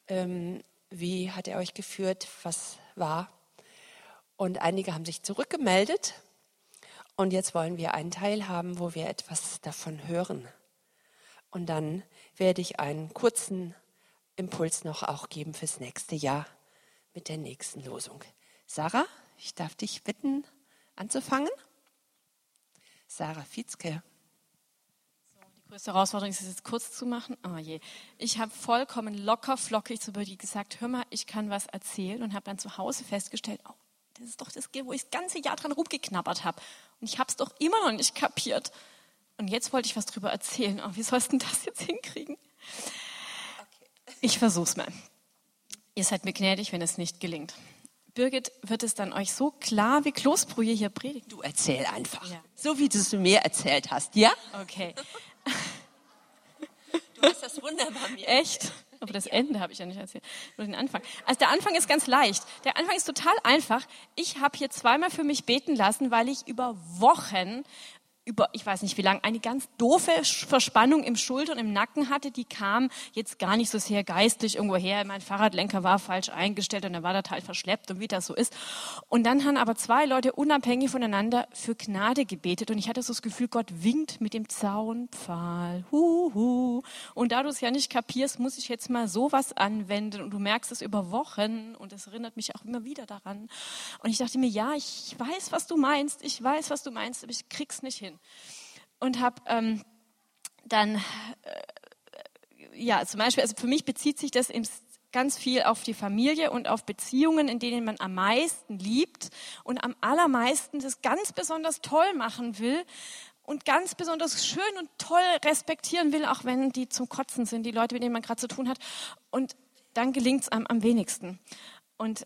Wie hat er euch geführt? Was war? Und einige haben sich zurückgemeldet. Und jetzt wollen wir einen Teil haben, wo wir etwas davon hören. Und dann werde ich einen kurzen Impuls noch auch geben fürs nächste Jahr mit der nächsten Losung. Sarah, ich darf dich bitten, anzufangen. Sarah Vietzke. Die größte Herausforderung ist es jetzt kurz zu machen. Oh je. Ich habe vollkommen locker, flockig zu Birgit gesagt, hör mal, ich kann was erzählen und habe dann zu Hause festgestellt, oh, das ist doch das, wo ich das ganze Jahr dran rumgeknabbert habe. Und ich habe es doch immer noch nicht kapiert. Und jetzt wollte ich was drüber erzählen. Oh, wie sollst du das jetzt hinkriegen? Okay. Ich versuch's mal. Ihr seid mir gnädig, wenn es nicht gelingt. Birgit wird es dann euch so klar wie Kloßbrühe hier predigen. Du erzähl einfach. Ja. So wie du es mir erzählt hast, ja? Okay. Du hast das wunderbar mir Echt? erzählt. Aber das Ende habe ich ja nicht erzählt, nur den Anfang. Also der Anfang ist ganz leicht. Der Anfang ist total einfach. Ich habe hier zweimal für mich beten lassen, weil ich über Wochen, ich weiß nicht wie lange, eine ganz doofe Verspannung im Schulter und im Nacken hatte. Die kam jetzt gar nicht so sehr geistig irgendwo her. Mein Fahrradlenker war falsch eingestellt und dann war der Teil verschleppt und wie das so ist. Und dann haben aber zwei Leute unabhängig voneinander für Gnade gebetet und ich hatte so das Gefühl, Gott winkt mit dem Zaunpfahl. Huhu. Und da du es ja nicht kapierst, muss ich jetzt mal sowas anwenden und du merkst es über Wochen und es erinnert mich auch immer wieder daran. Und ich dachte mir, ja, ich weiß, was du meinst, aber ich krieg's nicht hin. Und habe dann, zum Beispiel, also für mich bezieht sich das ganz viel auf die Familie und auf Beziehungen, in denen man am meisten liebt und am allermeisten das ganz besonders toll machen will und ganz besonders schön und toll respektieren will, auch wenn die zum Kotzen sind, die Leute, mit denen man gerade zu tun hat. Und dann gelingt es am wenigsten. Und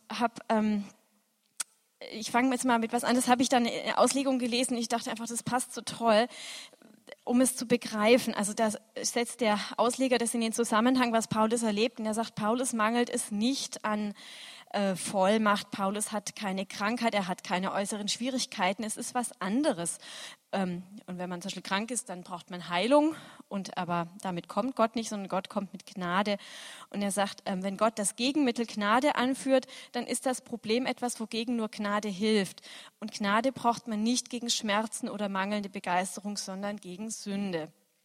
ich fange jetzt mal mit was an, das habe ich dann in der Auslegung gelesen. Ich dachte einfach, das passt so toll, um es zu begreifen. Also da setzt der Ausleger das in den Zusammenhang, was Paulus erlebt. Und er sagt, Paulus mangelt es nicht an Vollmacht. Paulus hat keine Krankheit, er hat keine äußeren Schwierigkeiten. Es ist was anderes. Und wenn man zum Beispiel krank ist, dann braucht man Heilung. Aber damit kommt Gott nicht, sondern Gott kommt mit Gnade. Und er sagt, wenn Gott das Gegenmittel Gnade anführt, dann ist das Problem etwas, wogegen nur Gnade hilft. Und Gnade braucht man nicht gegen Schmerzen oder mangelnde Begeisterung, sondern gegen Sünde.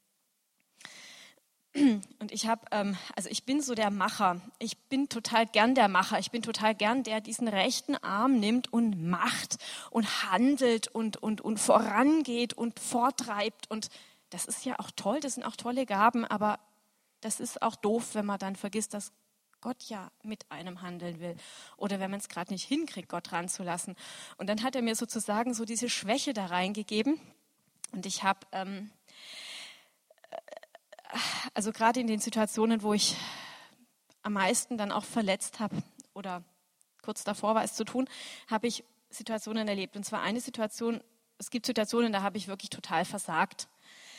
Und ich bin so der Macher. Ich bin total gern der Macher. Ich bin total gern der diesen rechten Arm nimmt und macht und handelt und vorangeht und vortreibt. Und das ist ja auch toll, das sind auch tolle Gaben, aber das ist auch doof, wenn man dann vergisst, dass Gott ja mit einem handeln will. Oder wenn man es gerade nicht hinkriegt, Gott ranzulassen. Und dann hat er mir sozusagen so diese Schwäche da reingegeben. Und ich habe also gerade in den Situationen, wo ich am meisten dann auch verletzt habe oder kurz davor war, es zu tun, habe ich Situationen erlebt. Und zwar eine Situation, es gibt Situationen, da habe ich wirklich total versagt.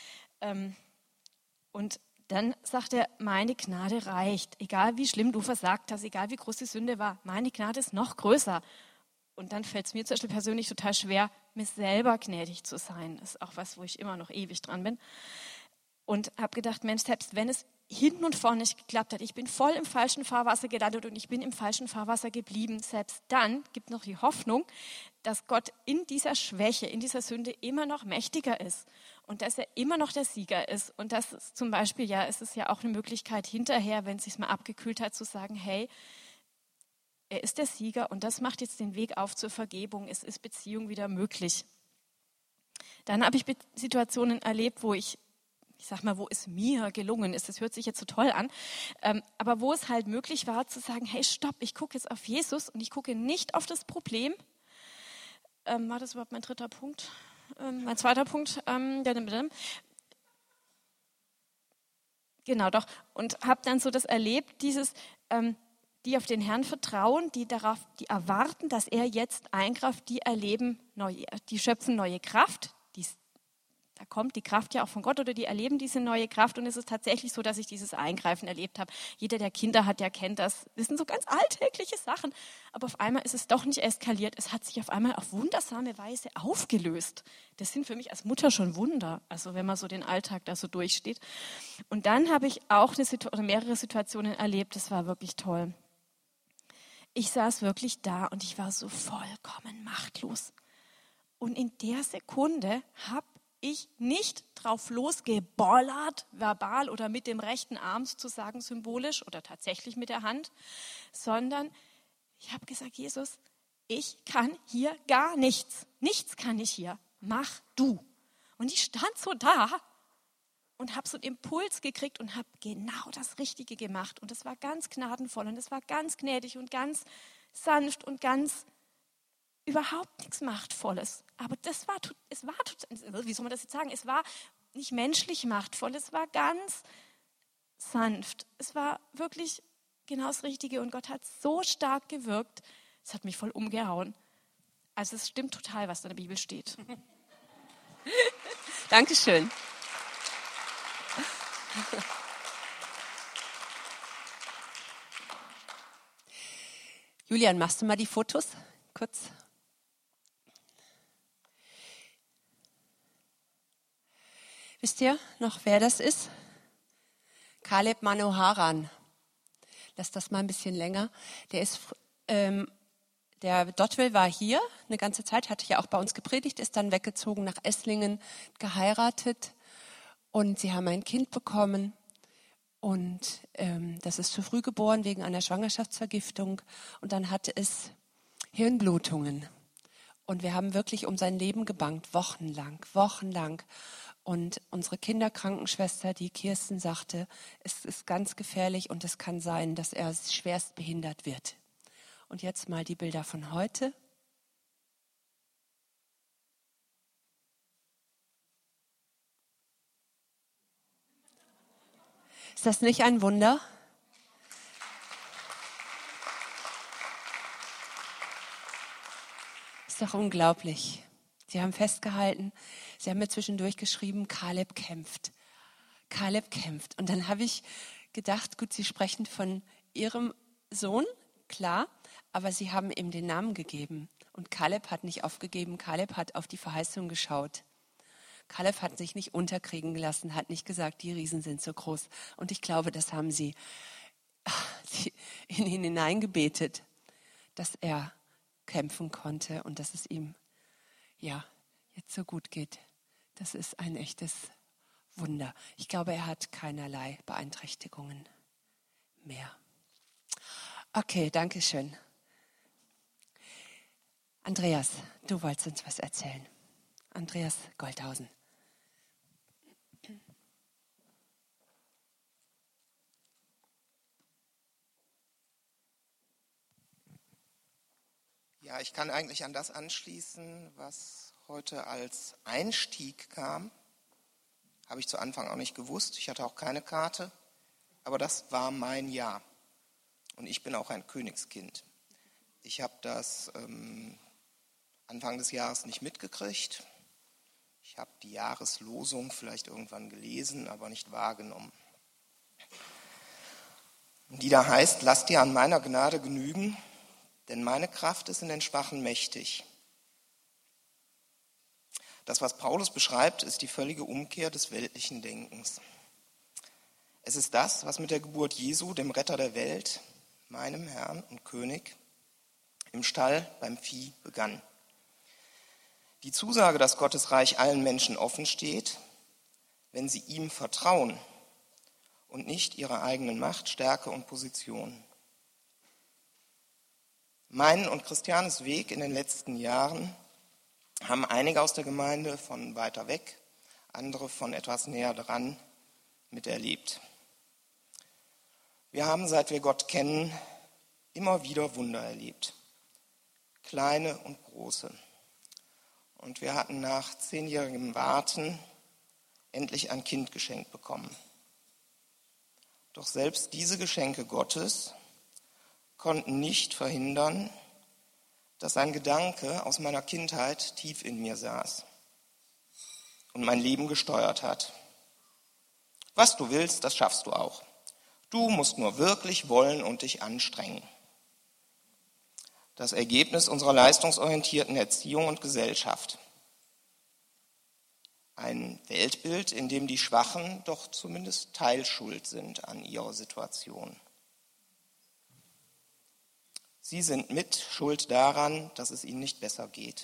Und dann sagt er, meine Gnade reicht. Egal wie schlimm du versagt hast, egal wie groß die Sünde war, meine Gnade ist noch größer. Und dann fällt es mir zum Beispiel persönlich total schwer, mir selber gnädig zu sein. Das ist auch was, wo ich immer noch ewig dran bin. Und habe gedacht, Mensch, selbst wenn es hinten und vorne nicht geklappt hat, ich bin voll im falschen Fahrwasser gelandet und ich bin im falschen Fahrwasser geblieben, selbst dann gibt noch die Hoffnung, dass Gott in dieser Schwäche, in dieser Sünde immer noch mächtiger ist und dass er immer noch der Sieger ist. Und das ist zum Beispiel, es ist ja auch eine Möglichkeit hinterher, wenn es sich mal abgekühlt hat, zu sagen, hey, er ist der Sieger und das macht jetzt den Weg auf zur Vergebung. Es ist Beziehung wieder möglich. Dann habe ich Situationen erlebt, wo wo es mir gelungen ist, das hört sich jetzt so toll an, aber wo es halt möglich war zu sagen, hey, stopp, ich gucke jetzt auf Jesus und ich gucke nicht auf das Problem. War das überhaupt mein dritter Punkt? Mein zweiter Punkt? Genau, doch. Und habe dann so das erlebt, die auf den Herrn vertrauen, die erwarten, dass er jetzt eingreift, die schöpfen neue Kraft, Da kommt die Kraft ja auch von Gott oder die erleben diese neue Kraft und es ist tatsächlich so, dass ich dieses Eingreifen erlebt habe. Jeder, der Kinder hat, der kennt das. Das sind so ganz alltägliche Sachen, aber auf einmal ist es doch nicht eskaliert. Es hat sich auf einmal auf wundersame Weise aufgelöst. Das sind für mich als Mutter schon Wunder, also wenn man so den Alltag da so durchsteht. Und dann habe ich auch mehrere Situationen erlebt, das war wirklich toll. Ich saß wirklich da und ich war so vollkommen machtlos. Und in der Sekunde habe ich nicht drauf losgebollert, verbal oder mit dem rechten Arm sozusagen symbolisch oder tatsächlich mit der Hand, sondern ich habe gesagt, Jesus, ich kann hier gar nichts. Nichts kann ich hier. Mach du. Und ich stand so da und habe so einen Impuls gekriegt und habe genau das Richtige gemacht. Und es war ganz gnadenvoll und es war ganz gnädig und ganz sanft und ganz überhaupt nichts Machtvolles. Aber wie soll man das jetzt sagen? Es war nicht menschlich machtvoll, es war ganz sanft. Es war wirklich genau das Richtige und Gott hat so stark gewirkt, es hat mich voll umgehauen. Also es stimmt total, was da in der Bibel steht. Dankeschön. Julian, machst du mal die Fotos kurz? Wisst ihr noch, wer das ist? Caleb Manoharan. Lass das mal ein bisschen länger. Der Dottwil war hier eine ganze Zeit, hatte ja auch bei uns gepredigt, ist dann weggezogen nach Esslingen, geheiratet und sie haben ein Kind bekommen. Und das ist zu früh geboren wegen einer Schwangerschaftsvergiftung. Und dann hatte es Hirnblutungen. Und wir haben wirklich um sein Leben gebangt, wochenlang. Und unsere Kinderkrankenschwester, die Kirsten, sagte, es ist ganz gefährlich und es kann sein, dass er schwerst behindert wird. Und jetzt mal die Bilder von heute. Ist das nicht ein Wunder? Ist doch unglaublich. Sie haben festgehalten, sie haben mir zwischendurch geschrieben, Caleb kämpft. Caleb kämpft. Und dann habe ich gedacht, gut, Sie sprechen von Ihrem Sohn, klar, aber Sie haben ihm den Namen gegeben. Und Caleb hat nicht aufgegeben, Caleb hat auf die Verheißung geschaut. Caleb hat sich nicht unterkriegen lassen, hat nicht gesagt, die Riesen sind so groß. Und ich glaube, das haben sie in ihn hineingebetet, dass er kämpfen konnte und dass es ihm jetzt so gut geht. Das ist ein echtes Wunder. Ich glaube, er hat keinerlei Beeinträchtigungen mehr. Okay, danke schön. Andreas, du wolltest uns was erzählen. Andreas Goldhausen. Ja, ich kann eigentlich an das anschließen, was heute als Einstieg kam. Habe ich zu Anfang auch nicht gewusst. Ich hatte auch keine Karte. Aber das war mein Jahr. Und ich bin auch ein Königskind. Ich habe das Anfang des Jahres nicht mitgekriegt. Ich habe die Jahreslosung vielleicht irgendwann gelesen, aber nicht wahrgenommen. Die da heißt, lass dir an meiner Gnade genügen, denn meine Kraft ist in den Schwachen mächtig. Das, was Paulus beschreibt, ist die völlige Umkehr des weltlichen Denkens. Es ist das, was mit der Geburt Jesu, dem Retter der Welt, meinem Herrn und König, im Stall beim Vieh begann. Die Zusage, dass Gottes Reich allen Menschen offen steht, wenn sie ihm vertrauen und nicht ihrer eigenen Macht, Stärke und Position. Mein und Christianes Weg in den letzten Jahren haben einige aus der Gemeinde von weiter weg, andere von etwas näher dran miterlebt. Wir haben, seit wir Gott kennen, immer wieder Wunder erlebt, kleine und große. Und wir hatten nach 10-jährigem Warten endlich ein Kind geschenkt bekommen. Doch selbst diese Geschenke Gottes konnten nicht verhindern, dass ein Gedanke aus meiner Kindheit tief in mir saß und mein Leben gesteuert hat. Was du willst, das schaffst du auch. Du musst nur wirklich wollen und dich anstrengen. Das Ergebnis unserer leistungsorientierten Erziehung und Gesellschaft. Ein Weltbild, in dem die Schwachen doch zumindest teilschuld sind an ihrer Situation. Sie sind mit schuld daran, dass es ihnen nicht besser geht.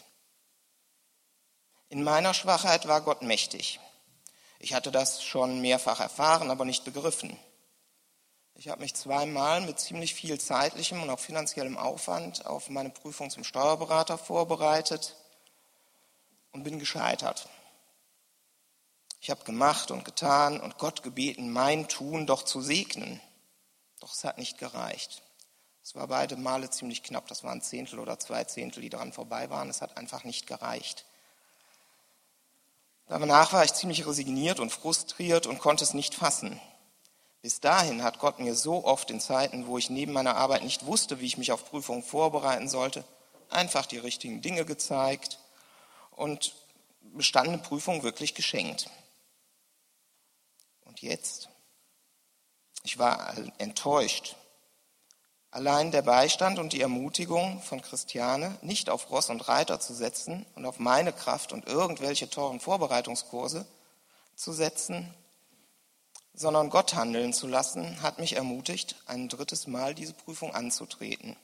In meiner Schwachheit war Gott mächtig. Ich hatte das schon mehrfach erfahren, aber nicht begriffen. Ich habe mich zweimal mit ziemlich viel zeitlichem und auch finanziellem Aufwand auf meine Prüfung zum Steuerberater vorbereitet und bin gescheitert. Ich habe gemacht und getan und Gott gebeten, mein Tun doch zu segnen. Doch es hat nicht gereicht. Es war beide Male ziemlich knapp, das waren Zehntel oder 2 Zehntel, die daran vorbei waren. Es hat einfach nicht gereicht. Danach war ich ziemlich resigniert und frustriert und konnte es nicht fassen. Bis dahin hat Gott mir so oft in Zeiten, wo ich neben meiner Arbeit nicht wusste, wie ich mich auf Prüfungen vorbereiten sollte, einfach die richtigen Dinge gezeigt und bestandene Prüfungen wirklich geschenkt. Und jetzt? Ich war enttäuscht. Allein der Beistand und die Ermutigung von Christiane, nicht auf Ross und Reiter zu setzen und auf meine Kraft und irgendwelche teuren Vorbereitungskurse zu setzen, sondern Gott handeln zu lassen, hat mich ermutigt, ein 3. Mal diese Prüfung anzutreten.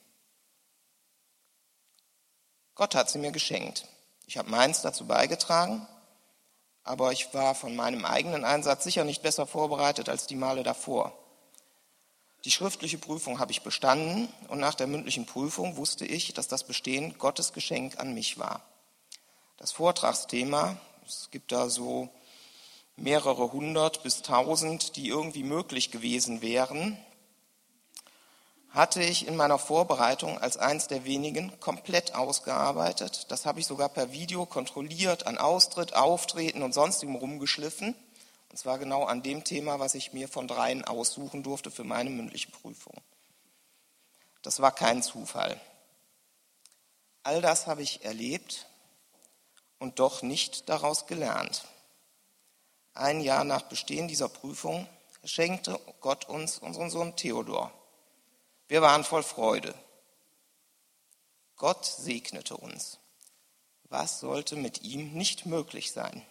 Gott hat sie mir geschenkt. Ich habe meins dazu beigetragen, aber ich war von meinem eigenen Einsatz sicher nicht besser vorbereitet als die Male davor. Die schriftliche Prüfung habe ich bestanden und nach der mündlichen Prüfung wusste ich, dass das Bestehen Gottes Geschenk an mich war. Das Vortragsthema, es gibt da so mehrere 100 bis 1000, die irgendwie möglich gewesen wären, hatte ich in meiner Vorbereitung als eins der wenigen komplett ausgearbeitet. Das habe ich sogar per Video kontrolliert, an Austritt, Auftreten und sonstigem rumgeschliffen. Und zwar genau an dem Thema, was ich mir von 3 aussuchen durfte für meine mündliche Prüfung. Das war kein Zufall. All das habe ich erlebt und doch nicht daraus gelernt. Ein Jahr nach Bestehen dieser Prüfung schenkte Gott uns unseren Sohn Theodor. Wir waren voll Freude. Gott segnete uns. Was sollte mit ihm nicht möglich sein?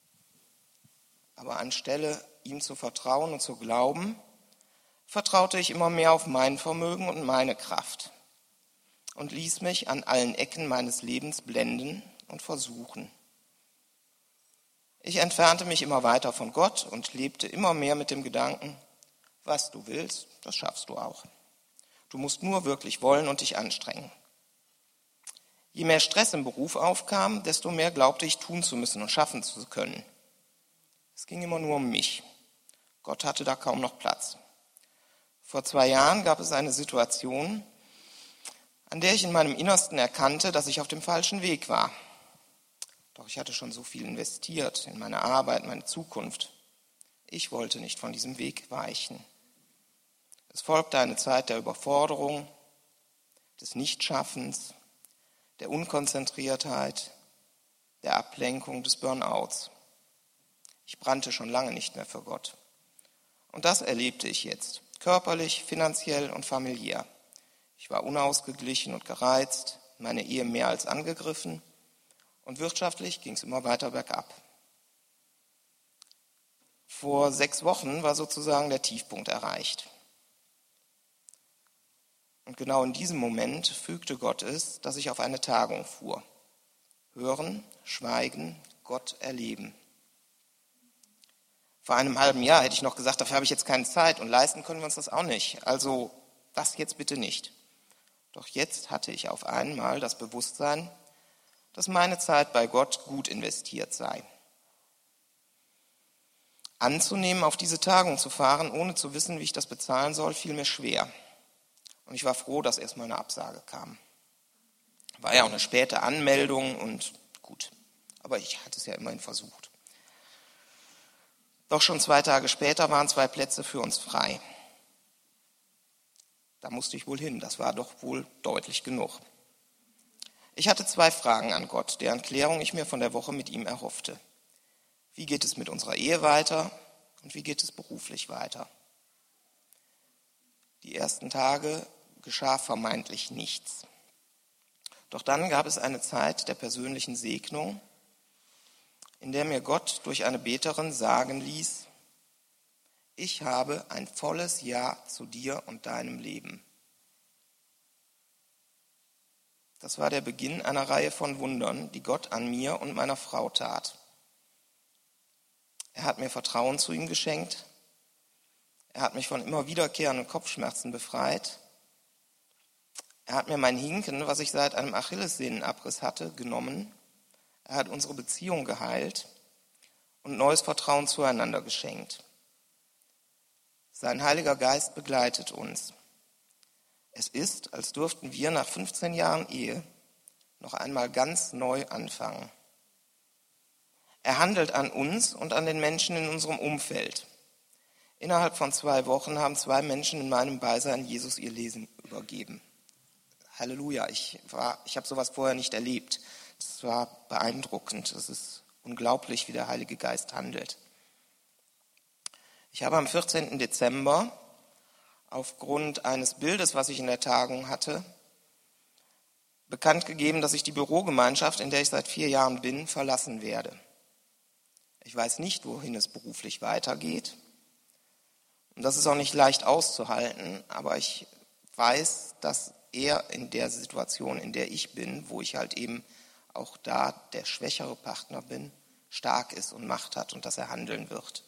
Aber anstelle ihm zu vertrauen und zu glauben, vertraute ich immer mehr auf mein Vermögen und meine Kraft und ließ mich an allen Ecken meines Lebens blenden und versuchen. Ich entfernte mich immer weiter von Gott und lebte immer mehr mit dem Gedanken, was du willst, das schaffst du auch. Du musst nur wirklich wollen und dich anstrengen. Je mehr Stress im Beruf aufkam, desto mehr glaubte ich tun zu müssen und schaffen zu können. Es ging immer nur um mich. Gott hatte da kaum noch Platz. Vor 2 Jahren gab es eine Situation, an der ich in meinem Innersten erkannte, dass ich auf dem falschen Weg war. Doch ich hatte schon so viel investiert in meine Arbeit, meine Zukunft. Ich wollte nicht von diesem Weg weichen. Es folgte eine Zeit der Überforderung, des Nichtschaffens, der Unkonzentriertheit, der Ablenkung, des Burnouts. Ich brannte schon lange nicht mehr für Gott. Und das erlebte ich jetzt, körperlich, finanziell und familiär. Ich war unausgeglichen und gereizt, meine Ehe mehr als angegriffen und wirtschaftlich ging es immer weiter bergab. Vor 6 Wochen war sozusagen der Tiefpunkt erreicht. Und genau in diesem Moment fügte Gott es, dass ich auf eine Tagung fuhr. Hören, schweigen, Gott erleben. Vor einem halben Jahr hätte ich noch gesagt, dafür habe ich jetzt keine Zeit und leisten können wir uns das auch nicht. Also das jetzt bitte nicht. Doch jetzt hatte ich auf einmal das Bewusstsein, dass meine Zeit bei Gott gut investiert sei. Anzunehmen, auf diese Tagung zu fahren, ohne zu wissen, wie ich das bezahlen soll, fiel mir schwer. Und ich war froh, dass erstmal eine Absage kam. War ja auch eine späte Anmeldung und gut. Aber ich hatte es ja immerhin versucht. Doch schon 2 Tage später waren 2 Plätze für uns frei. Da musste ich wohl hin, das war doch wohl deutlich genug. Ich hatte 2 Fragen an Gott, deren Klärung ich mir von der Woche mit ihm erhoffte. Wie geht es mit unserer Ehe weiter und wie geht es beruflich weiter? Die ersten Tage geschah vermeintlich nichts. Doch dann gab es eine Zeit der persönlichen Segnung, in der mir Gott durch eine Beterin sagen ließ: Ich habe ein volles Ja zu dir und deinem Leben. Das war der Beginn einer Reihe von Wundern, die Gott an mir und meiner Frau tat. Er hat mir Vertrauen zu ihm geschenkt. Er hat mich von immer wiederkehrenden Kopfschmerzen befreit. Er hat mir mein Hinken, was ich seit einem Achillessehnenabriss hatte, genommen. Er hat unsere Beziehung geheilt und neues Vertrauen zueinander geschenkt. Sein Heiliger Geist begleitet uns. Es ist, als dürften wir nach 15 Jahren Ehe noch einmal ganz neu anfangen. Er handelt an uns und an den Menschen in unserem Umfeld. Innerhalb von 2 Wochen haben 2 Menschen in meinem Beisein Jesus ihr Leben übergeben. Halleluja, ich habe sowas vorher nicht erlebt. Das war beeindruckend. Es ist unglaublich, wie der Heilige Geist handelt. Ich habe am 14. Dezember aufgrund eines Bildes, was ich in der Tagung hatte, bekannt gegeben, dass ich die Bürogemeinschaft, in der ich seit 4 Jahren bin, verlassen werde. Ich weiß nicht, wohin es beruflich weitergeht. Und das ist auch nicht leicht auszuhalten, aber ich weiß, dass er in der Situation, in der ich bin, wo ich halt eben auch da der schwächere Partner bin, stark ist und Macht hat und dass er handeln wird.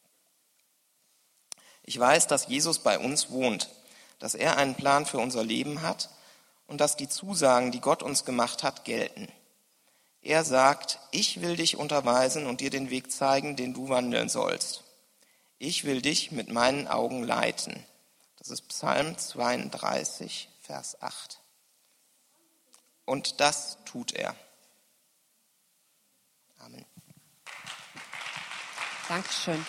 Ich weiß, dass Jesus bei uns wohnt, dass er einen Plan für unser Leben hat und dass die Zusagen, die Gott uns gemacht hat, gelten. Er sagt: Ich will dich unterweisen und dir den Weg zeigen, den du wandeln sollst. Ich will dich mit meinen Augen leiten. Das ist Psalm 32, Vers 8. Und das tut er. Amen. Dankeschön.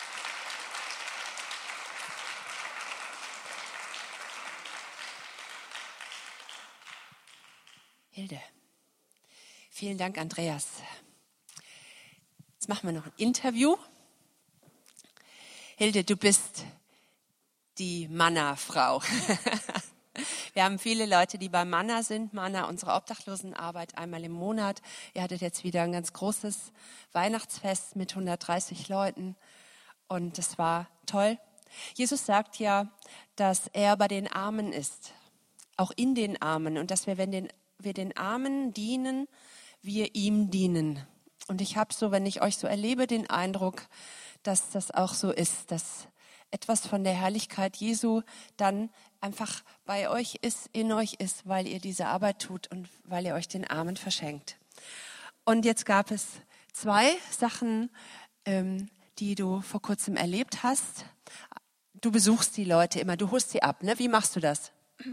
Hilde. Vielen Dank, Andreas. Jetzt machen wir noch ein Interview. Hilde, du bist die Manna-Frau. Wir haben viele Leute, die bei Manna sind. Manna, unsere Obdachlosenarbeit, einmal im Monat. Ihr hattet jetzt wieder ein ganz großes Weihnachtsfest mit 130 Leuten und das war toll. Jesus sagt ja, dass er bei den Armen ist, auch in den Armen, und dass wir, wenn wir den Armen dienen, wir ihm dienen. Und ich habe so, wenn ich euch so erlebe, den Eindruck, dass das auch so ist, dass etwas von der Herrlichkeit Jesu dann einfach bei euch ist, in euch ist, weil ihr diese Arbeit tut und weil ihr euch den Armen verschenkt. Und jetzt gab es 2 Sachen, die du vor kurzem erlebt hast. Du besuchst die Leute immer, du holst sie ab, ne? Wie machst du das?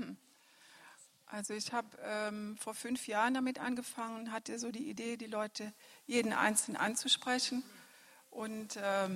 Also ich habe vor 5 Jahren damit angefangen, hatte so die Idee, die Leute jeden Einzelnen anzusprechen und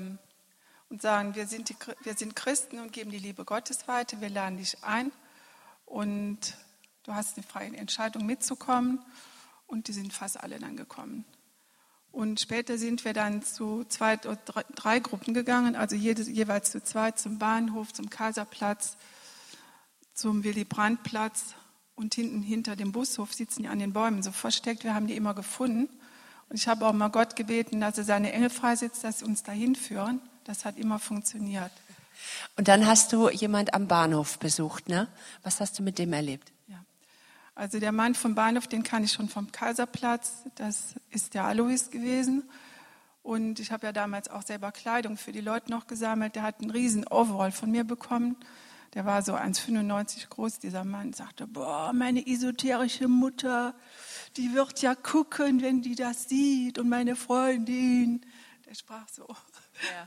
sagen, wir sind Christen und geben die Liebe Gottes weiter, wir laden dich ein und du hast eine freie Entscheidung mitzukommen, und die sind fast alle dann gekommen. Und später sind wir dann zu 2 oder 3 Gruppen gegangen, also jeweils zu 2 zum Bahnhof, zum Kaiserplatz, zum Willy-Brandt-Platz, und hinter dem Bushof sitzen die an den Bäumen so versteckt. Wir haben die immer gefunden. Und ich habe auch mal Gott gebeten, dass er seine Engel freisetzt, dass sie uns dahin führen. Das hat immer funktioniert. Und dann hast du jemand am Bahnhof besucht, ne? Was hast du mit dem erlebt? Ja. Also der Mann vom Bahnhof, den kann ich schon vom Kaiserplatz. Das ist der Alois gewesen. Und ich habe ja damals auch selber Kleidung für die Leute noch gesammelt. Der hat einen riesen Overall von mir bekommen. Der war so 1,95 groß, dieser Mann, sagte, boah, meine esoterische Mutter, die wird ja gucken, wenn die das sieht, und meine Freundin. Der sprach so. Ja.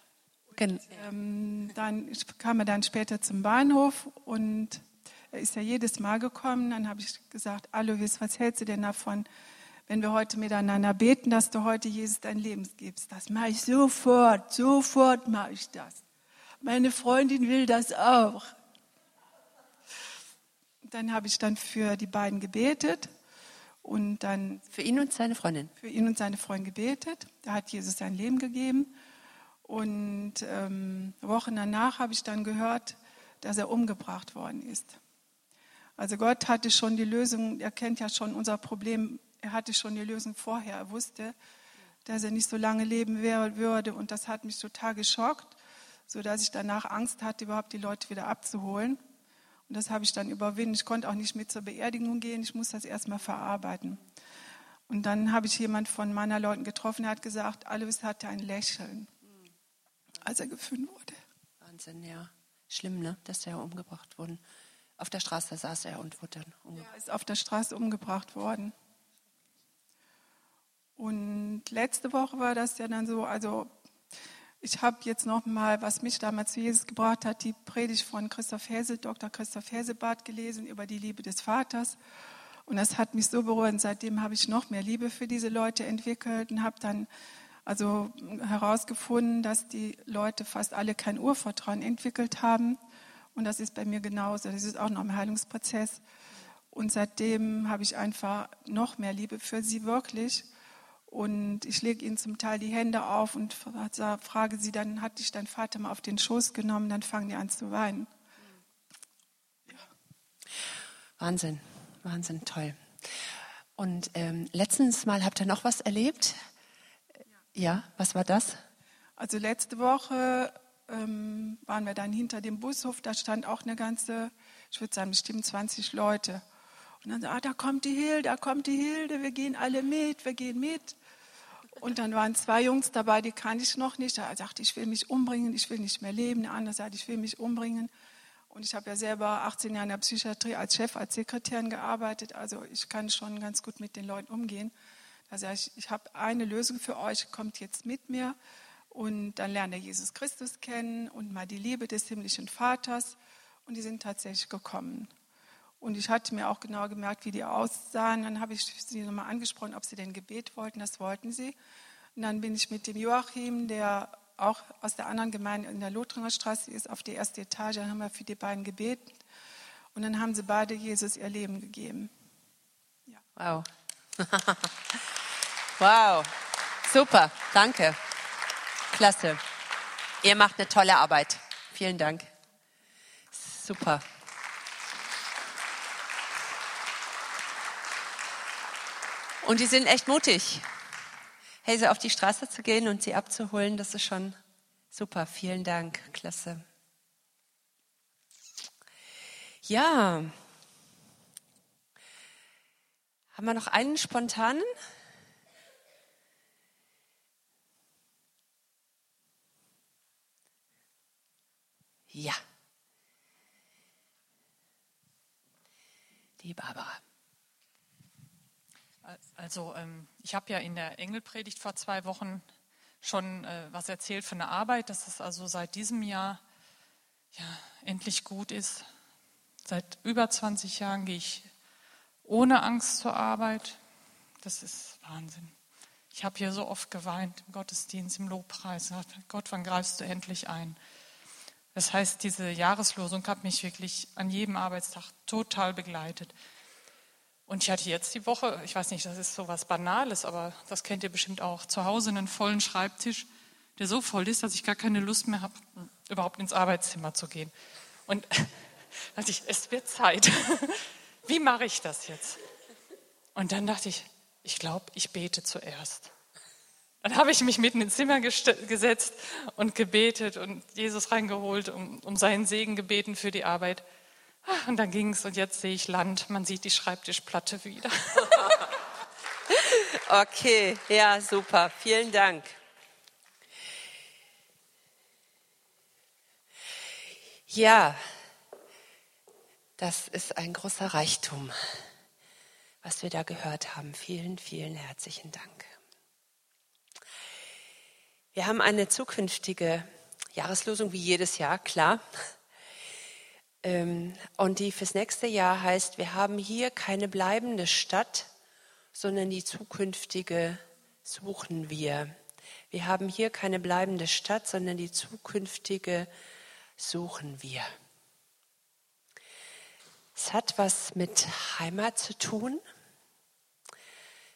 Dann kam er dann später zum Bahnhof und er ist ja jedes Mal gekommen. Dann habe ich gesagt, Alois, was hältst du denn davon, wenn wir heute miteinander beten, dass du heute Jesus dein Leben gibst? Das mache ich sofort mache ich das. Meine Freundin will das auch. Dann habe ich dann für die beiden gebetet und dann Für ihn und seine Freundin. für ihn und seine Freundin gebetet. Da hat Jesus sein Leben gegeben. Und Wochen danach habe ich dann gehört, dass er umgebracht worden ist. Also Gott hatte schon die Lösung, er kennt ja schon unser Problem, er hatte schon die Lösung vorher. Er wusste, dass er nicht so lange leben würde und das hat mich total geschockt, sodass ich danach Angst hatte, überhaupt die Leute wieder abzuholen. Und das habe ich dann überwinden. Ich konnte auch nicht mit zur Beerdigung gehen, ich musste das erstmal verarbeiten. Und dann habe ich jemand von meiner Leuten getroffen, der hat gesagt, Alois hatte ein Lächeln, als er gefunden wurde. Wahnsinn, ja. Schlimm, ne? Dass er umgebracht wurde. Auf der Straße saß er und wurde dann umgebracht. Er ist auf der Straße umgebracht worden. Und letzte Woche war das ja dann so, also ich habe jetzt noch mal, was mich damals zu Jesus gebracht hat, die Predigt von Dr. Christoph Hesebart gelesen über die Liebe des Vaters. Und das hat mich so berührt. Und seitdem habe ich noch mehr Liebe für diese Leute entwickelt und habe dann also herausgefunden, dass die Leute fast alle kein Urvertrauen entwickelt haben. Und das ist bei mir genauso. Das ist auch noch ein Heilungsprozess. Und seitdem habe ich einfach noch mehr Liebe für sie wirklich. Und ich lege ihnen zum Teil die Hände auf und frage sie dann, hat dich dein Vater mal auf den Schoß genommen? Dann fangen die an zu weinen. Ja. Wahnsinn, Wahnsinn, toll. Und letztens Mal habt ihr noch was erlebt? Ja, was war das? Also letzte Woche waren wir dann hinter dem Bushof, da stand auch eine ganze, ich würde sagen bestimmt 20 Leute. Und dann da kommt die Hilde, wir gehen alle mit, wir gehen mit. Und dann waren 2 Jungs dabei, die kannte ich noch nicht. Der sagte, ich will mich umbringen, ich will nicht mehr leben. Der andere sagte, ich will mich umbringen. Und ich habe ja selber 18 Jahre in der Psychiatrie als Chef, als Sekretärin gearbeitet. Also ich kann schon ganz gut mit den Leuten umgehen. Da sage ich habe eine Lösung für euch, kommt jetzt mit mir. Und dann lernt er Jesus Christus kennen und mal die Liebe des himmlischen Vaters. Und die sind tatsächlich gekommen. Und ich hatte mir auch genau gemerkt, wie die aussahen. Dann habe ich sie nochmal angesprochen, ob sie denn Gebet wollten. Das wollten sie. Und dann bin ich mit dem Joachim, der auch aus der anderen Gemeinde in der Lothringer Straße ist, auf die erste Etage. Dann haben wir für die beiden gebetet. Und dann haben sie beide Jesus ihr Leben gegeben. Ja. Wow. Wow. Super. Danke. Klasse. Ihr macht eine tolle Arbeit. Vielen Dank. Super. Und die sind echt mutig. Hey, so auf die Straße zu gehen und sie abzuholen, das ist schon super. Vielen Dank. Klasse. Ja. Haben wir noch einen spontanen? Ja. Die Barbara. Also ich habe ja in der Engelpredigt vor 2 Wochen schon was erzählt von der Arbeit, dass es also seit diesem Jahr ja endlich gut ist. Seit über 20 Jahren gehe ich ohne Angst zur Arbeit. Das ist Wahnsinn. Ich habe hier so oft geweint im Gottesdienst, im Lobpreis. Gott, wann greifst du endlich ein? Das heißt, diese Jahreslosung hat mich wirklich an jedem Arbeitstag total begleitet. Und ich hatte jetzt die Woche, ich weiß nicht, das ist so was Banales, aber das kennt ihr bestimmt auch, zu Hause einen vollen Schreibtisch, der so voll ist, dass ich gar keine Lust mehr habe, überhaupt ins Arbeitszimmer zu gehen. Und dachte ich, es wird Zeit. Wie mache ich das jetzt? Und dann dachte ich glaube, ich bete zuerst. Dann habe ich mich mitten ins Zimmer gesetzt und gebetet und Jesus reingeholt, um seinen Segen gebeten für die Arbeit. Und dann ging es und jetzt sehe ich Land, man sieht die Schreibtischplatte wieder. Okay, ja, super, vielen Dank. Ja, das ist ein großer Reichtum, was wir da gehört haben. Vielen, vielen herzlichen Dank. Wir haben eine zukünftige Jahreslosung wie jedes Jahr, klar. Und die fürs nächste Jahr heißt, wir haben hier keine bleibende Stadt, sondern die zukünftige suchen wir. Wir haben hier keine bleibende Stadt, sondern die zukünftige suchen wir. Es hat was mit Heimat zu tun.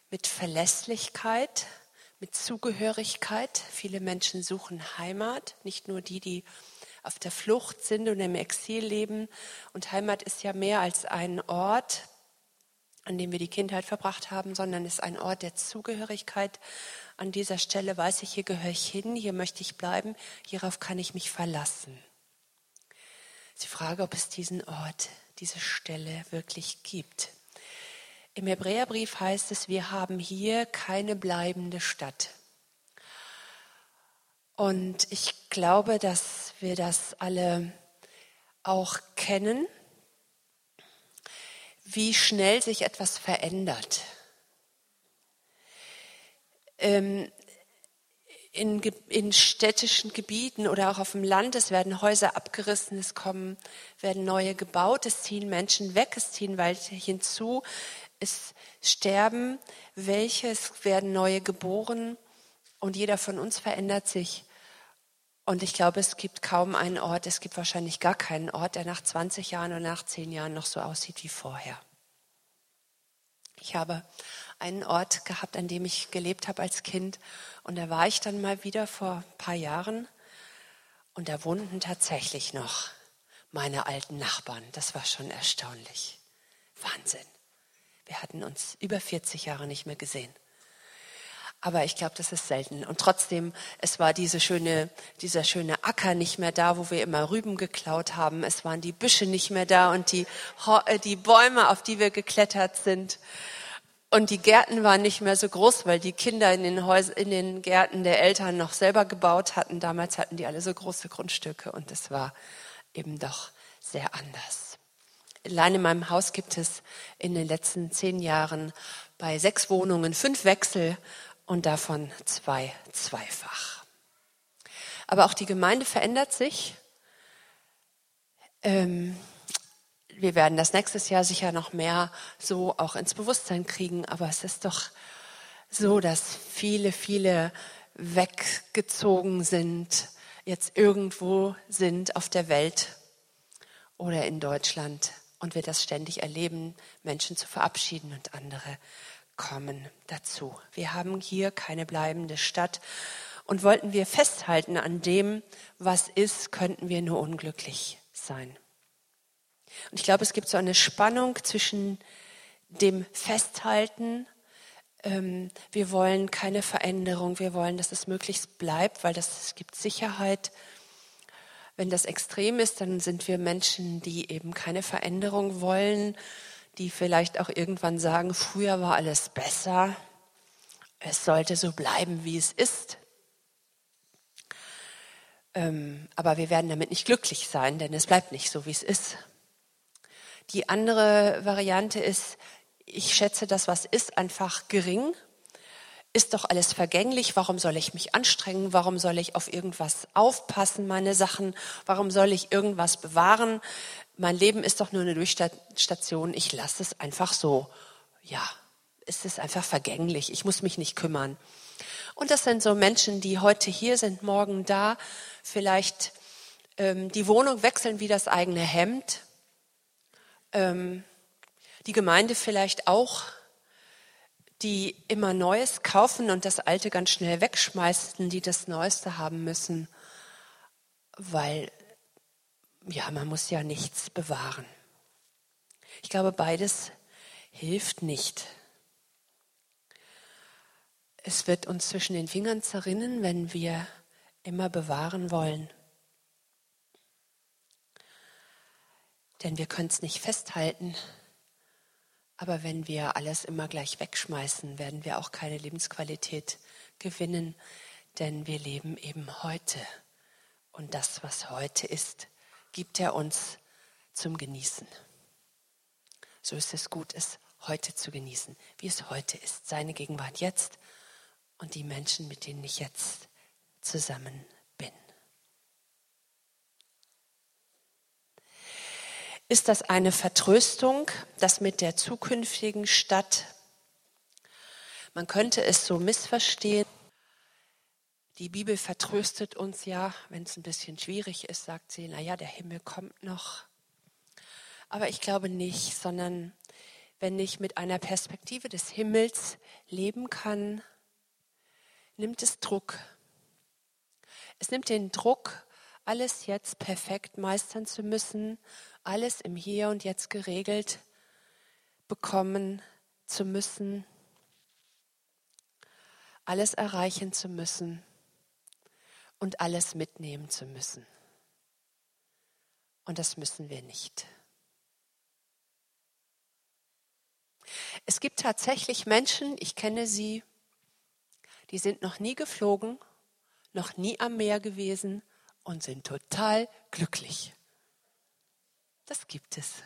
mit Verlässlichkeit, mit Zugehörigkeit. Viele Menschen suchen Heimat, nicht nur die, die auf der Flucht sind und im Exil leben. Und Heimat ist ja mehr als ein Ort, an dem wir die Kindheit verbracht haben, sondern ist ein Ort der Zugehörigkeit. An dieser Stelle weiß ich, hier gehöre ich hin, hier möchte ich bleiben, hierauf kann ich mich verlassen. Die Frage, ob es diesen Ort, diese Stelle wirklich gibt. Im Hebräerbrief heißt es, wir haben hier keine bleibende Stadt. Und ich glaube, dass wir das alle auch kennen, wie schnell sich etwas verändert. In städtischen Gebieten oder auch auf dem Land, es werden Häuser abgerissen, werden neue gebaut, es ziehen Menschen weg, es ziehen welche hinzu, es sterben welche, es werden neue geboren und jeder von uns verändert sich. Und ich glaube, es gibt kaum einen Ort, es gibt wahrscheinlich gar keinen Ort, der nach 20 Jahren oder nach 10 Jahren noch so aussieht wie vorher. Ich habe einen Ort gehabt, an dem ich gelebt habe als Kind. Und da war ich dann mal wieder vor ein paar Jahren. Und da wohnten tatsächlich noch meine alten Nachbarn. Das war schon erstaunlich. Wahnsinn. Wir hatten uns über 40 Jahre nicht mehr gesehen. Aber ich glaube, das ist selten. Und trotzdem, es war dieser schöne Acker nicht mehr da, wo wir immer Rüben geklaut haben. Es waren die Büsche nicht mehr da und die Bäume, auf die wir geklettert sind. Und die Gärten waren nicht mehr so groß, weil die Kinder in den Gärten der Eltern noch selber gebaut hatten. Damals hatten die alle so große Grundstücke und es war eben doch sehr anders. Allein in meinem Haus gibt es in den letzten 10 Jahren bei 6 Wohnungen 5 Wechsel und davon 2 zweifach. Aber auch die Gemeinde verändert sich. Wir werden das nächstes Jahr sicher noch mehr so auch ins Bewusstsein kriegen. Aber es ist doch so, dass viele, viele weggezogen sind, jetzt irgendwo sind auf der Welt oder in Deutschland. Und wir das ständig erleben, Menschen zu verabschieden und andere kommen dazu. Wir haben hier keine bleibende Stadt. Und wollten wir festhalten an dem, was ist, könnten wir nur unglücklich sein. Und ich glaube, es gibt so eine Spannung zwischen dem Festhalten. Wir wollen keine Veränderung, wir wollen, dass es möglichst bleibt, weil es gibt Sicherheit. Wenn das extrem ist, dann sind wir Menschen, die eben keine Veränderung wollen, die vielleicht auch irgendwann sagen, früher war alles besser, es sollte so bleiben, wie es ist. Aber wir werden damit nicht glücklich sein, denn es bleibt nicht so, wie es ist. Die andere Variante ist, ich schätze das, was ist, einfach gering. Ist doch alles vergänglich, warum soll ich mich anstrengen, warum soll ich auf irgendwas aufpassen, meine Sachen, warum soll ich irgendwas bewahren? Mein Leben ist doch nur eine Durchstation, ich lasse es einfach so. Ja, es ist einfach vergänglich, ich muss mich nicht kümmern. Und das sind so Menschen, die heute hier sind, morgen da, vielleicht die Wohnung wechseln wie das eigene Hemd, die Gemeinde vielleicht auch, die immer Neues kaufen und das Alte ganz schnell wegschmeißen, die das Neueste haben müssen, weil ja, man muss ja nichts bewahren. Ich glaube, beides hilft nicht. Es wird uns zwischen den Fingern zerrinnen, wenn wir immer bewahren wollen. Denn wir können es nicht festhalten. Aber wenn wir alles immer gleich wegschmeißen, werden wir auch keine Lebensqualität gewinnen, denn wir leben eben heute. Und das, was heute ist, gibt er uns zum Genießen. So ist es gut, es heute zu genießen, wie es heute ist. Seine Gegenwart jetzt und die Menschen, mit denen ich jetzt zusammen bin. Ist das eine Vertröstung, das mit der zukünftigen Stadt? Man könnte es so missverstehen. Die Bibel vertröstet uns ja, wenn es ein bisschen schwierig ist, sagt sie, naja, der Himmel kommt noch. Aber ich glaube nicht, sondern wenn ich mit einer Perspektive des Himmels leben kann, nimmt es Druck. Es nimmt den Druck, alles jetzt perfekt meistern zu müssen, alles im Hier und Jetzt geregelt bekommen zu müssen, alles erreichen zu müssen und alles mitnehmen zu müssen. Und das müssen wir nicht. Es gibt tatsächlich Menschen, ich kenne sie, die sind noch nie geflogen, noch nie am Meer gewesen und sind total glücklich. Das gibt es.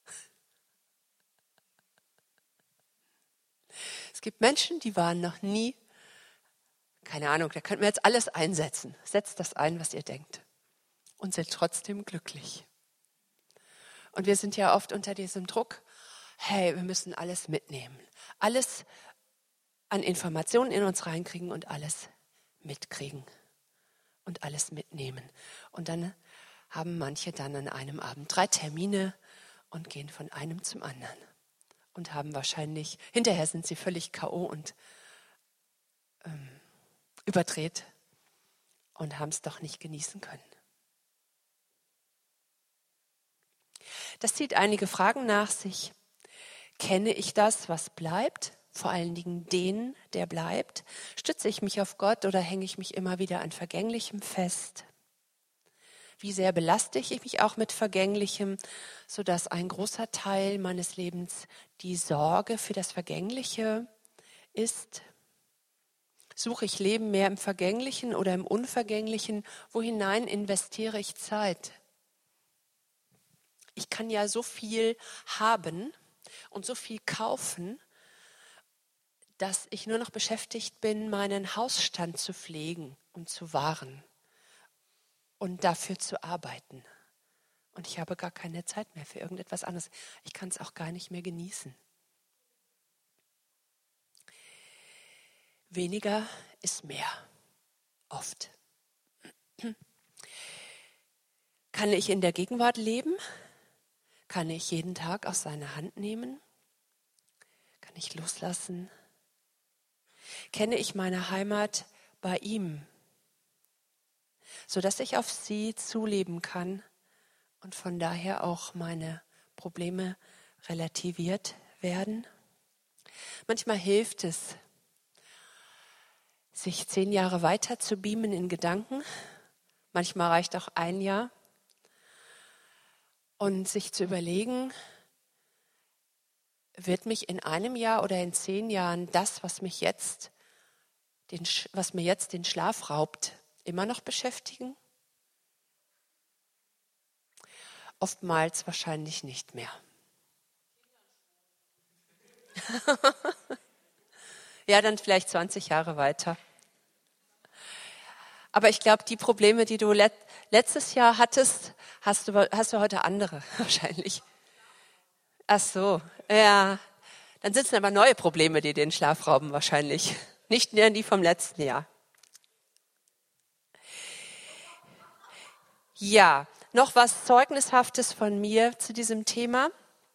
Es gibt Menschen, die waren noch nie, keine Ahnung, da könnten wir jetzt alles einsetzen. Setzt das ein, was ihr denkt. Und sind trotzdem glücklich. Und wir sind ja oft unter diesem Druck, hey, wir müssen alles mitnehmen. Alles an Informationen in uns reinkriegen und alles mitkriegen. Und alles mitnehmen. Und dann haben manche dann an einem Abend 3 Termine und gehen von einem zum anderen. Und haben wahrscheinlich, hinterher sind sie völlig K.O. und überdreht und haben es doch nicht genießen können. Das zieht einige Fragen nach sich. Kenne ich das, was bleibt? Vor allen Dingen den, der bleibt? Stütze ich mich auf Gott oder hänge ich mich immer wieder an Vergänglichem fest? Wie sehr belaste ich mich auch mit Vergänglichem, sodass ein großer Teil meines Lebens die Sorge für das Vergängliche ist? Suche ich Leben mehr im Vergänglichen oder im Unvergänglichen? Wo hinein investiere ich Zeit? Ich kann ja so viel haben und so viel kaufen, dass ich nur noch beschäftigt bin, meinen Hausstand zu pflegen und zu wahren und dafür zu arbeiten. Und ich habe gar keine Zeit mehr für irgendetwas anderes. Ich kann es auch gar nicht mehr genießen. Weniger ist mehr, oft. Kann ich in der Gegenwart leben? Kann ich jeden Tag aus seiner Hand nehmen? Kann ich loslassen? Kenne ich meine Heimat bei ihm, sodass ich auf sie zuleben kann und von daher auch meine Probleme relativiert werden? Manchmal hilft es, sich 10 Jahre weiter zu beamen in Gedanken. Manchmal reicht auch 1 Jahr. Und sich zu überlegen, wird mich in 1 Jahr oder in 10 Jahren das, was mir jetzt den Schlaf raubt, immer noch beschäftigen? Oftmals wahrscheinlich nicht mehr. Ja, dann vielleicht 20 Jahre weiter. Aber ich glaube, die Probleme, die du letztes Jahr hattest, hast du heute andere wahrscheinlich. Ach so, ja. Dann sind es aber neue Probleme, die den Schlaf rauben wahrscheinlich. Nicht mehr die vom letzten Jahr. Ja, noch was Zeugnishaftes von mir zu diesem Thema.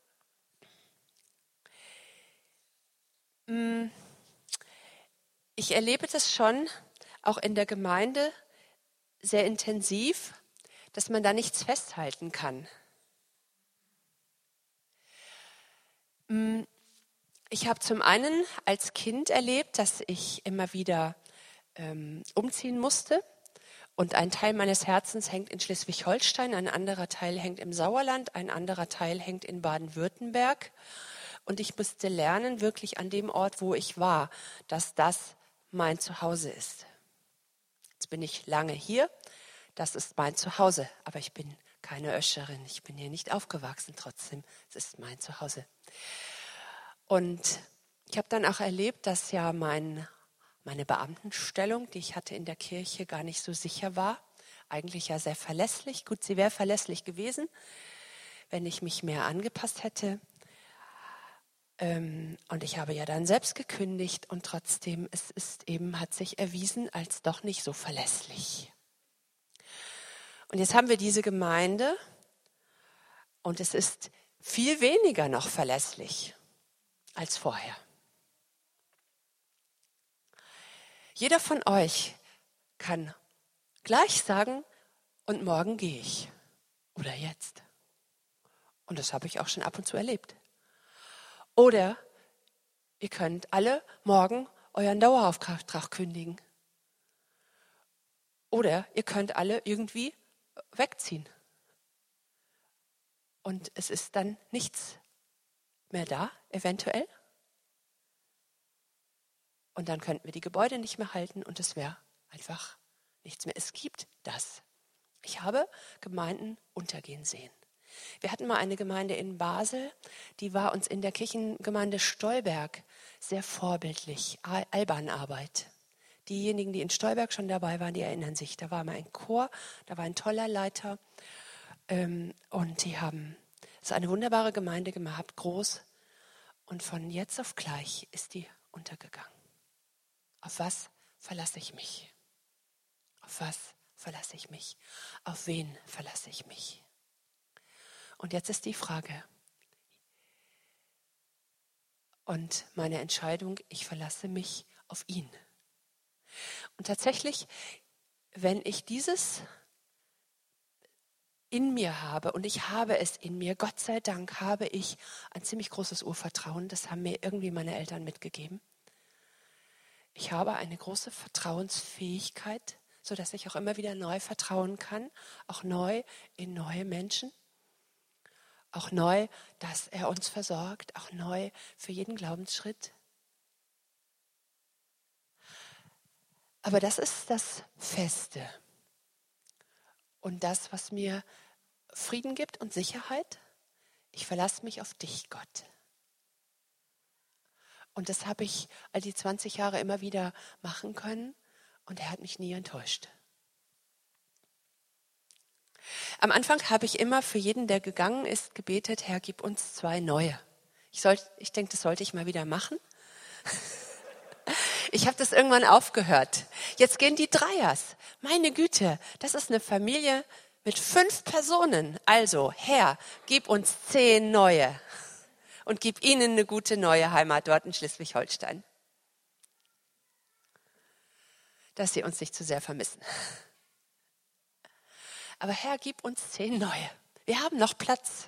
Ich erlebe das schon, auch in der Gemeinde, sehr intensiv, dass man da nichts festhalten kann. Ich habe zum einen als Kind erlebt, dass ich immer wieder umziehen musste. Und ein Teil meines Herzens hängt in Schleswig-Holstein, ein anderer Teil hängt im Sauerland, ein anderer Teil hängt in Baden-Württemberg. Und ich musste lernen, wirklich an dem Ort, wo ich war, dass das mein Zuhause ist. Jetzt bin ich lange hier, das ist mein Zuhause, aber ich bin keine Öscherin, ich bin hier nicht aufgewachsen, trotzdem, es ist mein Zuhause. Und ich habe dann auch erlebt, dass ja meine Beamtenstellung, die ich hatte in der Kirche, gar nicht so sicher war. Eigentlich ja sehr verlässlich. Gut, sie wäre verlässlich gewesen, wenn ich mich mehr angepasst hätte. Und ich habe ja dann selbst gekündigt und trotzdem, hat sich erwiesen als doch nicht so verlässlich. Und jetzt haben wir diese Gemeinde und es ist viel weniger noch verlässlich. als vorher. Jeder von euch kann gleich sagen, und morgen gehe ich. Oder jetzt. Und das habe ich auch schon ab und zu erlebt. Oder ihr könnt alle morgen euren Dauerauftrag kündigen. Oder ihr könnt alle irgendwie wegziehen. Und es ist dann nichts mehr da, eventuell. Und dann könnten wir die Gebäude nicht mehr halten und es wäre einfach nichts mehr. Es gibt das. Ich habe Gemeinden untergehen sehen. Wir hatten mal eine Gemeinde in Basel, die war uns in der Kirchengemeinde Stolberg sehr vorbildlich. Albanarbeit. Diejenigen, die in Stolberg schon dabei waren, die erinnern sich. Da war mal ein Chor, da war ein toller Leiter. Und die haben so eine wunderbare Gemeinde gemacht, groß. Und von jetzt auf gleich ist die untergegangen. Auf was verlasse ich mich? Auf was verlasse ich mich? Auf wen verlasse ich mich? Und jetzt ist die Frage. Und meine Entscheidung, ich verlasse mich auf ihn. Und tatsächlich, wenn ich dieses in mir habe, und ich habe es in mir, Gott sei Dank habe ich ein ziemlich großes Urvertrauen, das haben mir irgendwie meine Eltern mitgegeben. Ich habe eine große Vertrauensfähigkeit, sodass ich auch immer wieder neu vertrauen kann, auch neu in neue Menschen, auch neu, dass er uns versorgt, auch neu für jeden Glaubensschritt. Aber das ist das Feste und das, was mir Frieden gibt und Sicherheit. Ich verlasse mich auf dich, Gott. Und das habe ich all die 20 Jahre immer wieder machen können und er hat mich nie enttäuscht. Am Anfang habe ich immer für jeden, der gegangen ist, gebetet, Herr, gib uns 2 neue. Ich denke, das sollte ich mal wieder machen. Ich habe das irgendwann aufgehört. Jetzt gehen die Dreiers. Meine Güte, das ist eine Familie mit 5 Personen. Also, Herr, gib uns 10 neue. Und gib ihnen eine gute neue Heimat dort in Schleswig-Holstein. Dass sie uns nicht zu sehr vermissen. Aber Herr, gib uns 10 neue. Wir haben noch Platz.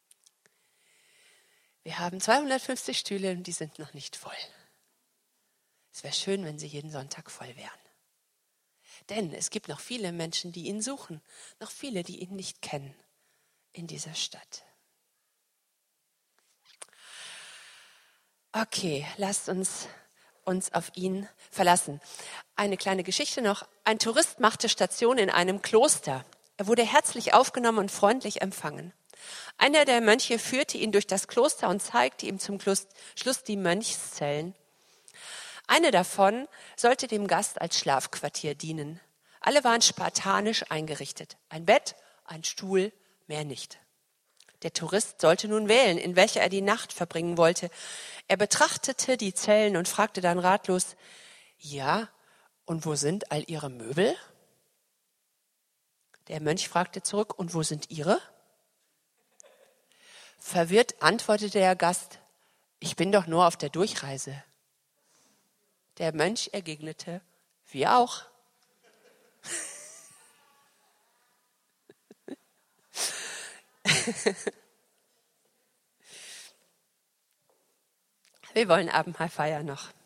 Wir haben 250 Stühle und die sind noch nicht voll. Es wäre schön, wenn sie jeden Sonntag voll wären. Denn es gibt noch viele Menschen, die ihn suchen. Noch viele, die ihn nicht kennen in dieser Stadt. Okay, lasst uns auf ihn verlassen. Eine kleine Geschichte noch. Ein Tourist machte Station in einem Kloster. Er wurde herzlich aufgenommen und freundlich empfangen. Einer der Mönche führte ihn durch das Kloster und zeigte ihm zum Schluss die Mönchszellen. Eine davon sollte dem Gast als Schlafquartier dienen. Alle waren spartanisch eingerichtet. Ein Bett, ein Stuhl, mehr nicht. Der Tourist sollte nun wählen, in welcher er die Nacht verbringen wollte. Er betrachtete die Zellen und fragte dann ratlos, ja, und wo sind all Ihre Möbel? Der Mönch fragte zurück, und wo sind Ihre? Verwirrt antwortete der Gast, ich bin doch nur auf der Durchreise. Der Mönch entgegnete, wir auch. Wir wollen Abendmahl feiern noch.